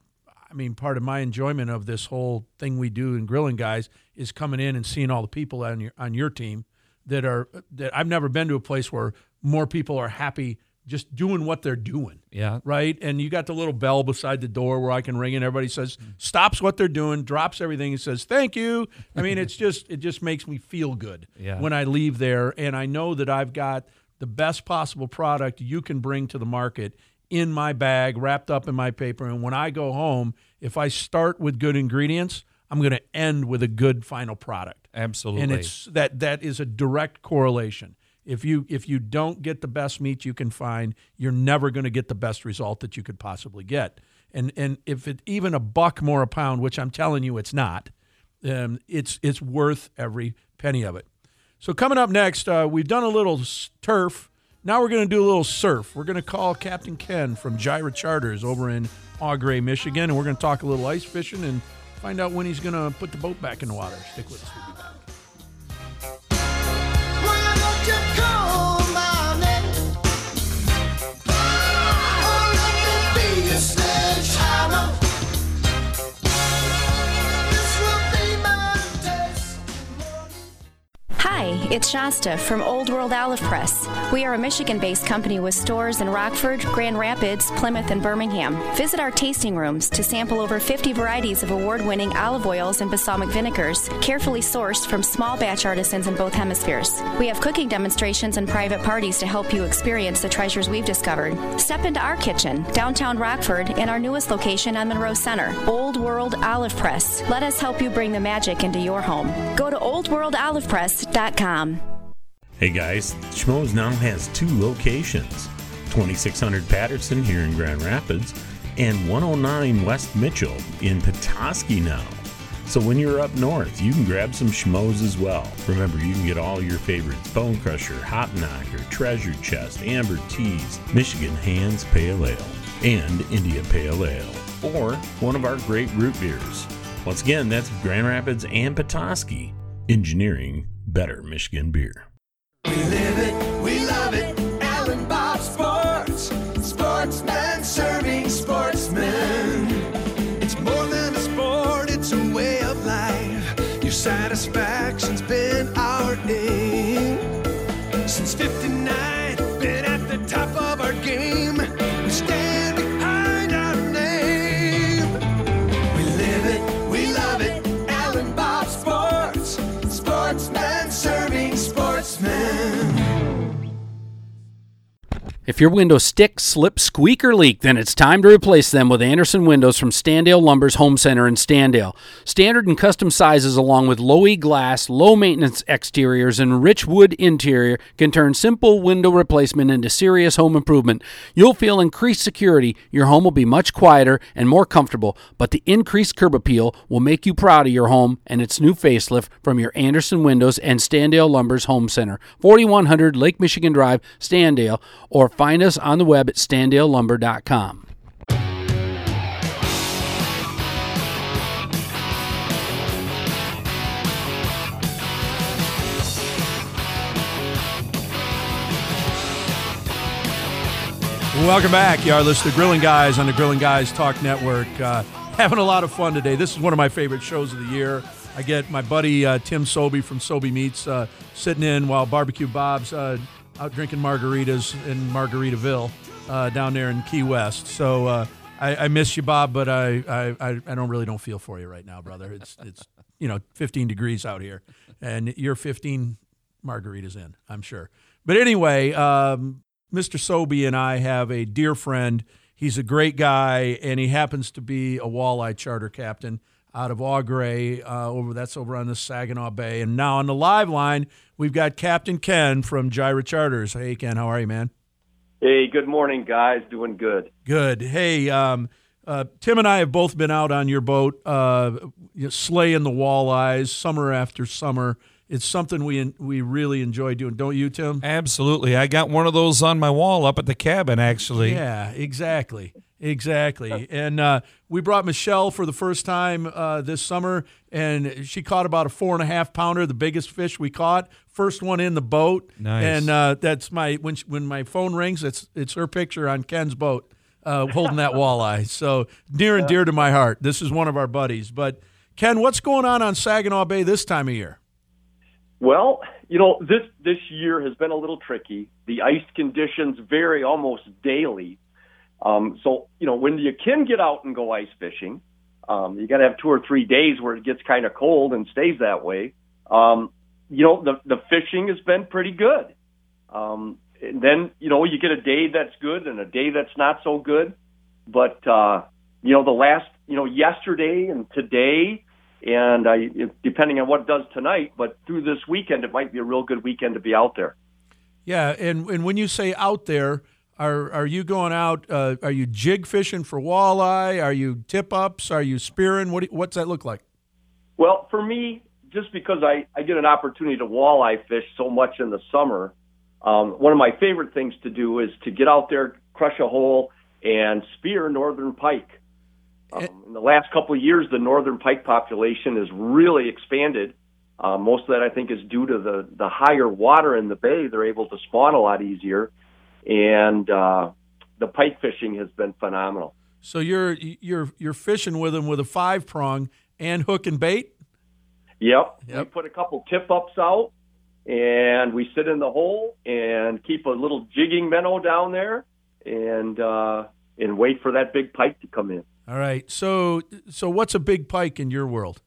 I mean, part of my enjoyment of this whole thing we do in Grilling Guys is coming in and seeing all the people on your on your team that are that I've never been to a place where more people are happy just doing what they're doing. Yeah. Right. And you got the little bell beside the door where I can ring and everybody says, stops what they're doing, drops everything and says, thank you. I mean, it's just, it just makes me feel good Yeah. when I leave there. And I know that I've got the best possible product you can bring to the market in my bag, wrapped up in my paper. And when I go home, if I start with good ingredients, I'm going to end with a good final product. Absolutely. And it's that that is a direct correlation. If you if you don't get the best meat you can find, you're never going to get the best result that you could possibly get. And and if it even a buck more a pound, which I'm telling you it's not, um, it's it's worth every penny of it. So coming up next, uh, we've done a little s- turf. Now we're going to do a little surf. We're going to call Captain Ken from Gyra Charters over in Eau Gray, Michigan, and we're going to talk a little ice fishing and find out when he's going to put the boat back in the water. Stick with us. We'll be back. Hi, it's Shasta from Old World Olive Press. We are a Michigan-based company with stores in Rockford, Grand Rapids, Plymouth, and Birmingham. Visit our tasting rooms to sample over fifty varieties of award-winning olive oils and balsamic vinegars, carefully sourced from small batch artisans in both hemispheres. We have cooking demonstrations and private parties to help you experience the treasures we've discovered. Step into our kitchen, downtown Rockford, and our newest location on Monroe Center, Old World Olive Press. Let us help you bring the magic into your home. Go to old world olive press dot com. Hey guys, Schmoes now has two locations, twenty-six hundred Patterson here in Grand Rapids and one oh nine West Mitchell in Petoskey now. So when you're up north, you can grab some Schmoes as well. Remember, you can get all your favorites, Bone Crusher, Hop Knocker, Treasure Chest, Amber Teas, Michigan Hands Pale Ale, and India Pale Ale, or one of our great root beers. Once again, that's Grand Rapids and Petoskey. Engineering better Michigan beer. We live it, we love it, Allen Bob Sports. Sportsman serving sportsmen. It's more than a sport, it's a way of life. Your satisfaction's been our aim. fifty-nine, been at the top of our game. We stand behind our name. We live it, we love it, Alan Bob Sports. Sportsman serving sportsmen. If your windows stick, slip, squeak, or leak, then it's time to replace them with Anderson Windows from Standale Lumber's Home Center in Standale. Standard and custom sizes along with low-E glass, low-maintenance exteriors, and rich wood interior can turn simple window replacement into serious home improvement. You'll feel increased security, your home will be much quieter and more comfortable, but the increased curb appeal will make you proud of your home and its new facelift from your Anderson Windows and Standale Lumber's Home Center, forty-one hundred Lake Michigan Drive, Standale, or find us on the web at standale lumber dot com. Welcome back. You are listening to Grilling Guys on the Grilling Guys Talk Network. Uh, having a lot of fun today. This is one of my favorite shows of the year. I get my buddy uh, Tim Sobey from Sobey Meats uh, sitting in while Barbecue Bob's uh, out drinking margaritas in Margaritaville uh, down there in Key West. So uh, I, I miss you, Bob, but I, I, I don't really don't feel for you right now, brother. It's it's you know fifteen degrees out here, and you're fifteen margaritas in, I'm sure. But anyway, um, Mister Sobey and I have a dear friend. He's a great guy, and he happens to be a walleye charter captain out of Augrey, uh, over that's over on the Saginaw Bay. And now on the live line, we've got Captain Ken from Gyra Charters. Hey, Ken, how are you, man? Hey, good morning, guys. Doing good. Good. Hey, um, uh, Tim and I have both been out on your boat, uh, slaying the walleyes summer after summer. It's something we we really enjoy doing, don't you, Tim? Absolutely. I got one of those on my wall up at the cabin, actually. Yeah, exactly. Exactly. And uh, we brought Michelle for the first time uh, this summer, and she caught about a four and a half pounder, the biggest fish we caught. First one in the boat. Nice. And uh, that's my when she, when my phone rings, it's it's her picture on Ken's boat uh, holding that walleye. So near and dear to my heart. This is one of our buddies. But Ken, what's going on on Saginaw Bay this time of year? Well, you know, this this year has been a little tricky. The ice conditions vary almost daily. Um, so, you know, when you can get out and go ice fishing, um, you got to have two or three days where it gets kind of cold and stays that way. Um, you know, the, the fishing has been pretty good. Um, and then, you know, you get a day that's good and a day that's not so good. But, uh, you know, the last, you know, yesterday and today, and I, depending on what it does tonight, but through this weekend, it might be a real good weekend to be out there. Yeah, and, and when you say out there, Are are you going out? Uh, are you jig fishing for walleye? Are you tip ups? Are you spearing? What do, what's that look like? Well, for me, just because I, I get an opportunity to walleye fish so much in the summer, um, one of my favorite things to do is to get out there, crush a hole, and spear northern pike. Um, in the last couple of years, the northern pike population has really expanded. Uh, most of that, I think, is due to the, the higher water in the bay. They're able to spawn a lot easier. And uh, the pike fishing has been phenomenal. So you're you're you're fishing with them with a five prong and hook and bait. Yep. Yep. We put a couple tip ups out, and we sit in the hole and keep a little jigging minnow down there, and uh, and wait for that big pike to come in. All right. So so what's a big pike in your world?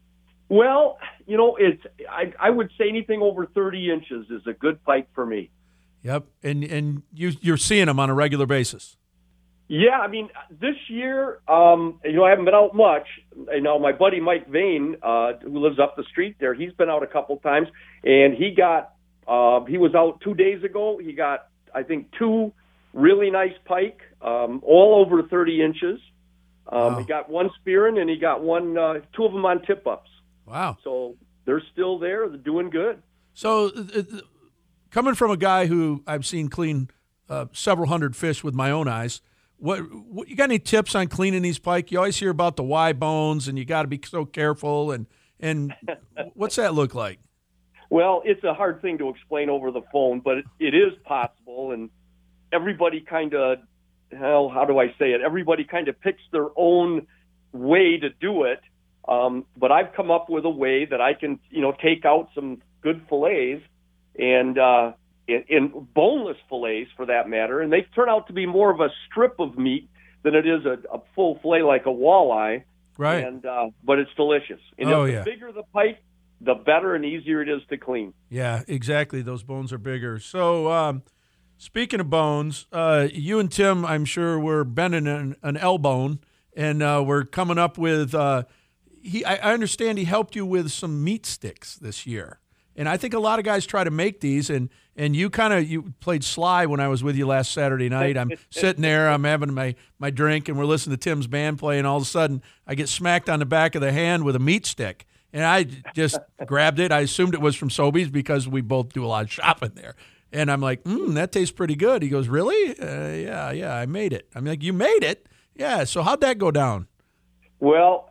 Well, you know, it's I, I would say anything over thirty inches is a good pike for me. Yep, and and you you're seeing them on a regular basis. Yeah, I mean, this year, um, you know, I haven't been out much. You know, my buddy Mike Vane, uh, who lives up the street there, he's been out a couple times, and he got uh, he was out two days ago. He got, I think, two really nice pike, um, all over thirty inches. Um, Wow. He got one spearing, and he got one, uh, two of them on tip ups. Wow. So they're still there. They're doing good. So. Uh, Coming from a guy who I've seen clean uh, several hundred fish with my own eyes, what, what you got any tips on cleaning these pike? You always hear about the Y bones, and you got to be so careful. And and what's that look like? Well, it's a hard thing to explain over the phone, but it, it is possible, and everybody kind of, hell, how do I say it? Everybody kind of picks their own way to do it. Um, but I've come up with a way that I can, you know, take out some good fillets and uh, in, in boneless fillets for that matter, and they turn out to be more of a strip of meat than it is a, a full fillet like a walleye. Right. And uh, but it's delicious. And Oh, the yeah. bigger the pike, the better and easier it is to clean. Yeah, exactly. Those bones are bigger. So, um, speaking of bones, uh, you and Tim, I'm sure, were bending an, an L-bone, and uh, we're coming up with. Uh, he, I, I understand he helped you with some meat sticks this year, and I think a lot of guys try to make these. And and you kind of you played sly when I was with you last Saturday night. I'm sitting there, I'm having my my drink, and we're listening to Tim's band play, and all of a sudden I get smacked on the back of the hand with a meat stick. And I just grabbed it. I assumed it was from Sobeys because we both do a lot of shopping there. And I'm like, mm, that tastes pretty good. He goes, really? Uh, yeah, yeah, I made it. I'm like, you made it? Yeah, so how'd that go down? Well,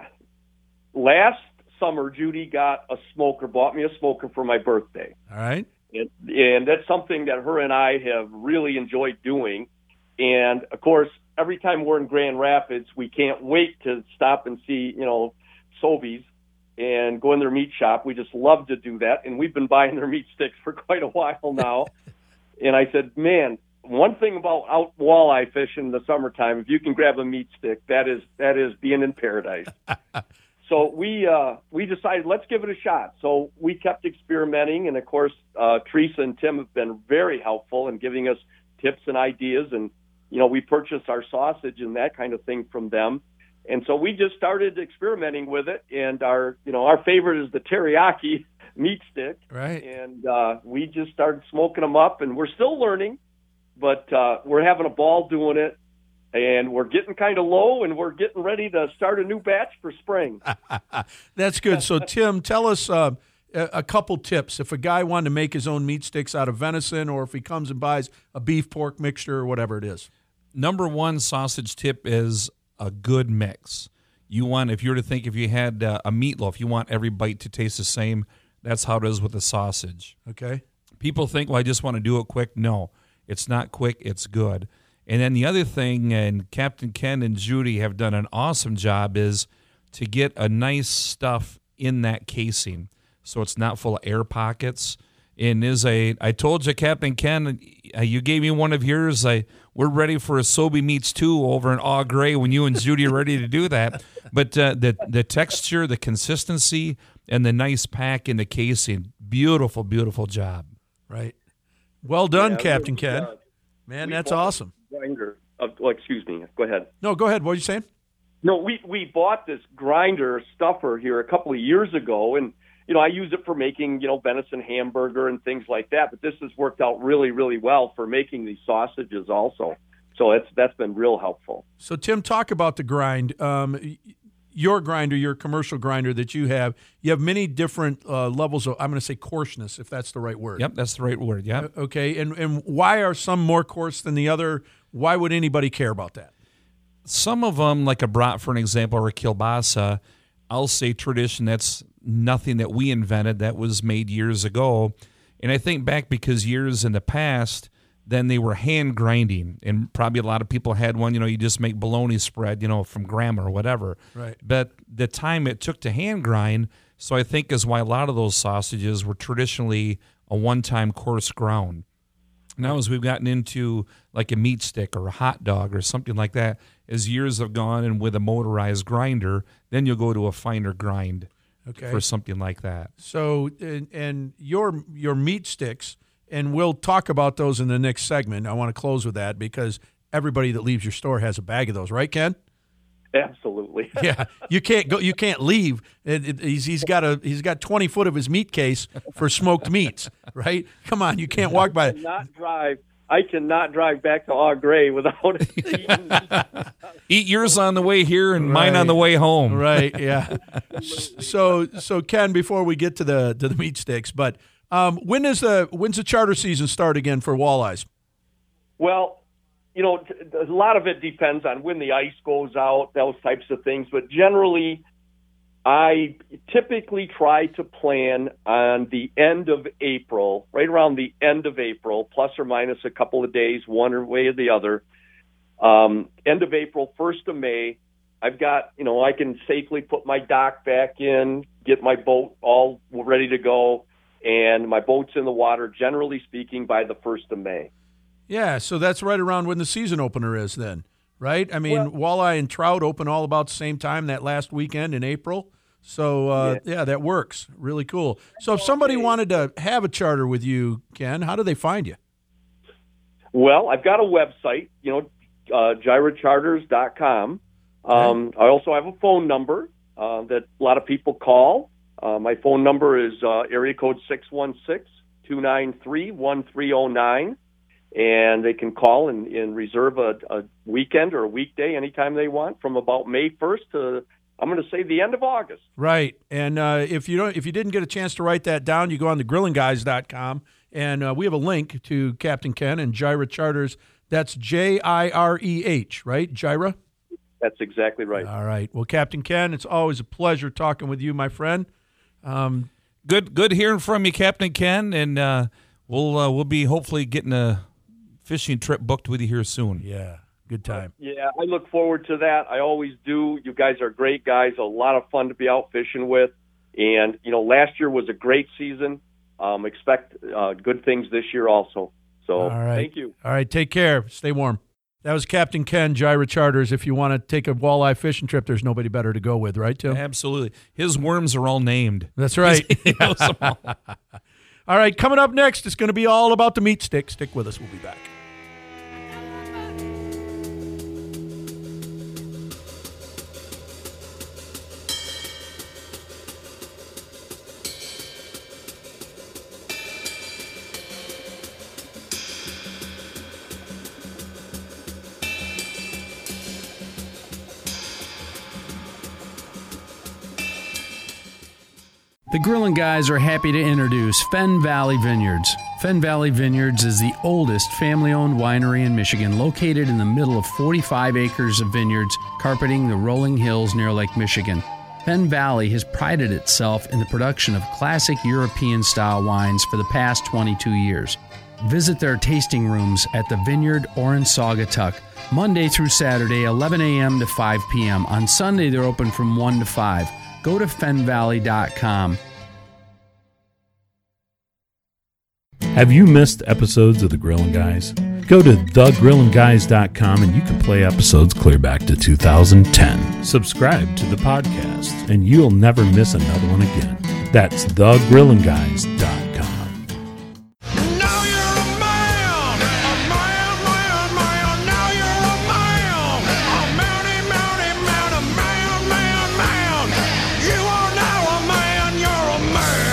last summer, Judy got a smoker, bought me a smoker for my birthday. All right. And, and that's something that her and I have really enjoyed doing. And, of course, every time we're in Grand Rapids, we can't wait to stop and see, you know, Sobeys and go in their meat shop. We just love to do that. And we've been buying their meat sticks for quite a while now. And I said, man, one thing about out walleye fishing in the summertime, if you can grab a meat stick, that is that is being in paradise. So we uh, we decided, let's give it a shot. So we kept experimenting. And, of course, uh, Teresa and Tim have been very helpful in giving us tips and ideas. And, you know, we purchased our sausage and that kind of thing from them. And so we just started experimenting with it, and our, you know, our favorite is the teriyaki meat stick. Right. And uh, we just started smoking them up, and we're still learning, but uh, we're having a ball doing it, and we're getting kind of low, and we're getting ready to start a new batch for spring. That's good. So, Tim, tell us uh, a, a couple tips. If a guy wanted to make his own meat sticks out of venison, or if he comes and buys a beef-pork mixture or whatever it is. Number one sausage tip is a good mix. You want, if you were to think if you had uh, a meatloaf, you want every bite to taste the same. That's how it is with the sausage. Okay. People think, well, I just want to do it quick. No, it's not quick. It's good. And then the other thing, and Captain Ken and Judy have done an awesome job, is to get a nice stuff in that casing so it's not full of air pockets. And is a, I told you, Captain Ken, you gave me one of yours. I we're ready for a Sobey Meats two over in Au Gres when you and Judy are ready to do that. But uh, the the texture, the consistency, and the nice pack in the casing, beautiful, beautiful job. Right. Well done, Yeah, Captain we, Ken. uh, Man, we that's bought awesome. a Grinder. Of, well, excuse me. Go ahead. No, go ahead. What are you saying? No, we we bought this grinder stuffer here a couple of years ago, and you know I use it for making you know venison hamburger and things like that. But this has worked out really, really well for making these sausages also. So it's that's been real helpful. So, Tim, talk about the grind. Um, your grinder, your commercial grinder that you have, you have many different uh, levels of, I'm going to say coarseness, if that's the right word. Yep, that's the right word. Yep. Uh, okay, and and why are some more coarse than the other? Why would anybody care about that? Some of them, like a brat, for an example, or a kielbasa, I'll say tradition. That's nothing that we invented. That was made years ago. And I think back because years in the past, then they were hand grinding. And probably a lot of people had one, you know, you just make bologna spread, you know, from grandma or whatever. Right. But the time it took to hand grind, so I think is why a lot of those sausages were traditionally a one-time coarse ground. Now, as we've gotten into like a meat stick or a hot dog or something like that, as years have gone and with a motorized grinder, then you'll go to a finer grind Okay. for something like that. So, and, and your your meat sticks, and we'll talk about those in the next segment. I want to close with that because everybody that leaves your store has a bag of those, right, Ken? Absolutely. Yeah, you can't go. You can't leave. It, it, he's he's got a he's got twenty foot of his meat case for smoked meats, right? Come on, you can't walk by. I cannot drive. I cannot drive back to Au Gres without eating. Eat yours on the way here and mine Right. on the way home. Right. Yeah. so so Ken, before we get to the to the meat sticks, but um, when is the when's the charter season start again for walleyes? Well, you know, t- a lot of it depends on when the ice goes out, those types of things. But generally, I typically try to plan on the end of April, right around the end of April, plus or minus a couple of days, one way or the other. Um, end of April, first of May, I've got, you know, I can safely put my dock back in, get my boat all ready to go, and my boat's in the water, generally speaking, by the first of May. Yeah, so that's right around when the season opener is then, right? I mean, well, walleye and trout open all about the same time that last weekend in April. So, uh, yeah. yeah, that works. Really cool. So if somebody wanted to have a charter with you, Ken, how do they find you? Well, I've got a website, you know, uh, gyra charters dot com. Um, okay. I also have a phone number uh, that a lot of people call. Uh, my phone number is uh, area code six one six, two nine three, one three zero nine. And they can call and, and reserve a, a weekend or a weekday anytime they want from about May first to, I'm going to say, the end of August. Right. And uh, if you don't, if you didn't get a chance to write that down, you go on the grilling guys dot com, and uh, we have a link to Captain Ken and Gyra Charters. That's J I R E H, right? Gyra? That's exactly right. All right. Well, Captain Ken, it's always a pleasure talking with you, my friend. Um, good good hearing from you, Captain Ken, and uh, we'll uh, we'll be hopefully getting a fishing trip booked with you here soon. Yeah, good time. Yeah, I look forward to that. I always do. You guys are great guys. A lot of fun to be out fishing with. And, you know, last year was a great season. Um, expect uh, good things this year also. So, All right. Thank you. All right, take care. Stay warm. That was Captain Ken, Gyra Charters. If you want to take a walleye fishing trip, there's nobody better to go with, right, Tim? Absolutely. His worms are all named. That's right. He knows them all. All right, coming up next, it's going to be all about the meat stick. Stick with us. We'll be back. The Grillin' Guys are happy to introduce Fenn Valley Vineyards. Fenn Valley Vineyards is the oldest family-owned winery in Michigan, located in the middle of forty-five acres of vineyards carpeting the rolling hills near Lake Michigan. Fenn Valley has prided itself in the production of classic European-style wines for the past twenty-two years. Visit their tasting rooms at the Vineyard or in Saugatuck, Monday through Saturday, eleven a.m. to five p.m. On Sunday, they're open from one to five. Go to fen valley dot com. Have you missed episodes of The Grillin' Guys? Go to the grillin guys dot com and you can play episodes clear back to two thousand ten. Subscribe to the podcast and you'll never miss another one again. That's the grillin guys dot com. Now you're a man, a man, man, man. Now you're a man, a mounty, mounty, man, a man, man, man. You are now a man, you're a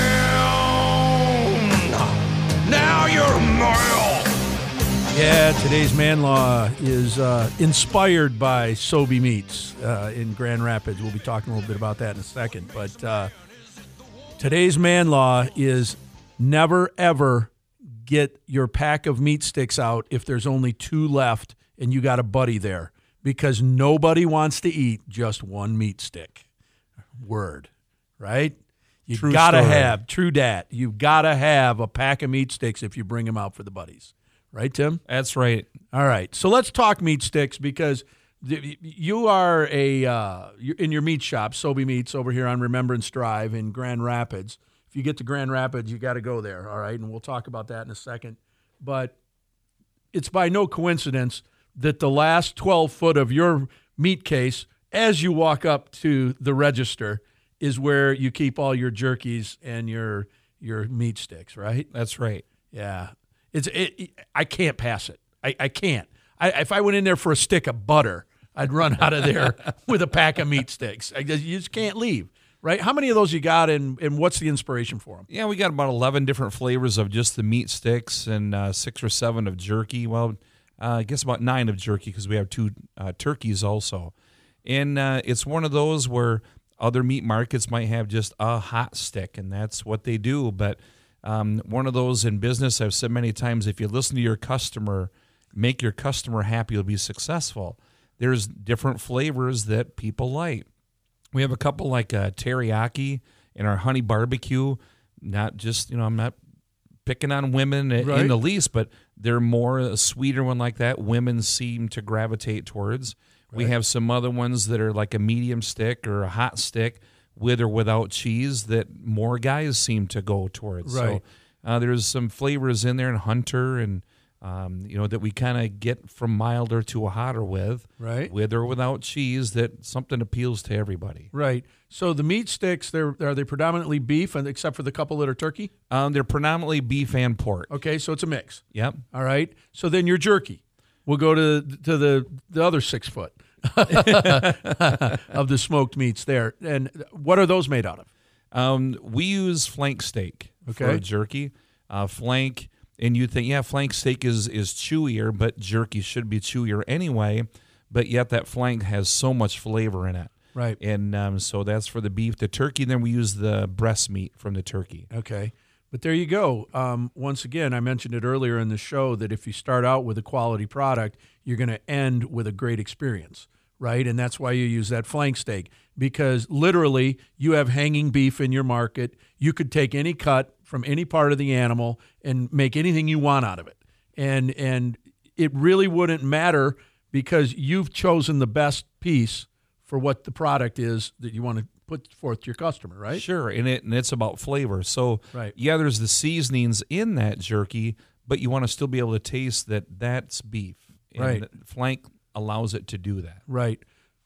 man. Now you're a man. Yeah, today's man law is uh, inspired by Sobe Meats uh, in Grand Rapids. We'll be talking a little bit about that in a second. But uh, today's man law is never, ever get your pack of meat sticks out if there's only two left and you got a buddy there, because nobody wants to eat just one meat stick. Word, right? You True gotta story. have, true dat, you've got to have a pack of meat sticks if you bring them out for the buddies. Right, Tim? That's right. All right. So let's talk meat sticks, because th- you are a uh, you're in your meat shop, Sobe Meats, over here on Remembrance Drive in Grand Rapids. If you get to Grand Rapids, you got to go there, all right? And we'll talk about that in a second. But it's by no coincidence that the last twelve foot of your meat case, as you walk up to the register, is where you keep all your jerkies and your your meat sticks, right? That's right. Yeah. It's it, it, I can't pass it. I, I can't. I, if I went in there for a stick of butter, I'd run out of there with a pack of meat sticks. I just, you just can't leave, right? How many of those you got, and, and what's the inspiration for them? Yeah, we got about eleven different flavors of just the meat sticks and uh, six or seven of jerky. Well, uh, I guess about nine of jerky because we have two uh, turkeys also. And uh, it's one of those where other meat markets might have just a hot stick, and that's what they do. But Um, one of those in business, I've said many times, if you listen to your customer, make your customer happy, you'll be successful. There's different flavors that people like. We have a couple like uh, teriyaki and our honey barbecue. Not just, you know, I'm not picking on women Right. in the least, but they're more a sweeter one like that. Women seem to gravitate towards. We Right. have some other ones that are like a medium stick or a hot stick. with or without cheese that more guys seem to go towards. Right. So uh, there's some flavors in there in Hunter and um, you know, that we kind of get from milder to a hotter with, Right. with or without cheese, that something appeals to everybody. Right. So the meat sticks, they're are they predominantly beef, and except for the couple that are turkey? Um, they're predominantly beef and pork. Okay, so it's a mix. Yep. All right. So then your jerky. We'll go to to the the other six foot of the smoked meats there. And what are those made out of? Um, we use flank steak for Okay. jerky. Uh, flank, and you think, yeah, flank steak is is chewier, but jerky should be chewier anyway. But yet that flank has so much flavor in it. Right. And um, so that's for the beef. The turkey, then we use the breast meat from the turkey. Okay. But there you go. Um, once again, I mentioned it earlier in the show that if you start out with a quality product, you're going to end with a great experience, right? And that's why you use that flank steak, because literally you have hanging beef in your market. You could take any cut from any part of the animal and make anything you want out of it. And and it really wouldn't matter because you've chosen the best piece for what the product is that you want to put forth to your customer, right? Sure, and it and it's about flavor. So Right. yeah, there's the seasonings in that jerky, but you want to still be able to taste that that's beef. And Right. flank allows it to do that. Right.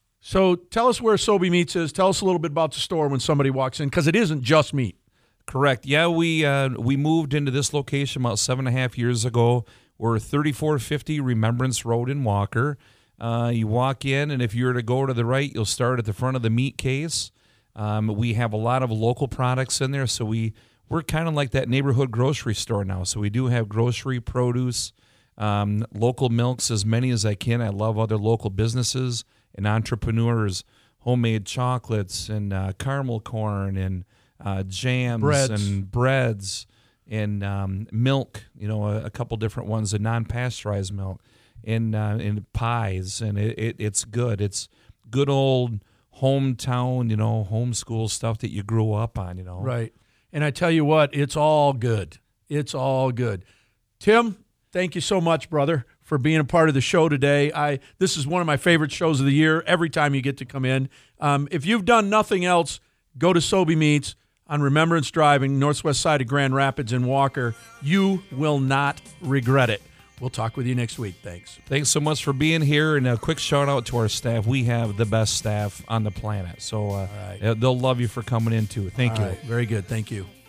So tell us where Sobey Meats is. Tell us a little bit about the store when somebody walks in, because it isn't just meat. Correct. Yeah, we uh, we moved into this location about seven and a half years ago. We're thirty-four fifty Remembrance Road in Walker. Uh, you walk in, and if you were to go to the right, you'll start at the front of the meat case. Um, we have a lot of local products in there, so we, we're kind of like that neighborhood grocery store now. So we do have grocery, produce, um, local milks, as many as I can. I love other local businesses and entrepreneurs, homemade chocolates and uh, caramel corn and uh, jams Breads. and breads and um, milk, you know, a, a couple different ones, and non-pasteurized milk, and, uh, and pies, and it, it, it's good. It's good old hometown, you know, homeschool stuff that you grew up on, you know. Right. And I tell you what, it's all good. It's all good. Tim, thank you so much, brother, for being a part of the show today. I This is one of my favorite shows of the year every time you get to come in. Um, if you've done nothing else, go to Sobey Meats on Remembrance Drive in northwest side of Grand Rapids in Walker. You will not regret it. We'll talk with you next week. Thanks. Thanks so much for being here, and a quick shout out to our staff. We have the best staff on the planet, so uh, right. they'll love you for coming in too. Thank All you. right. Very good. Thank you.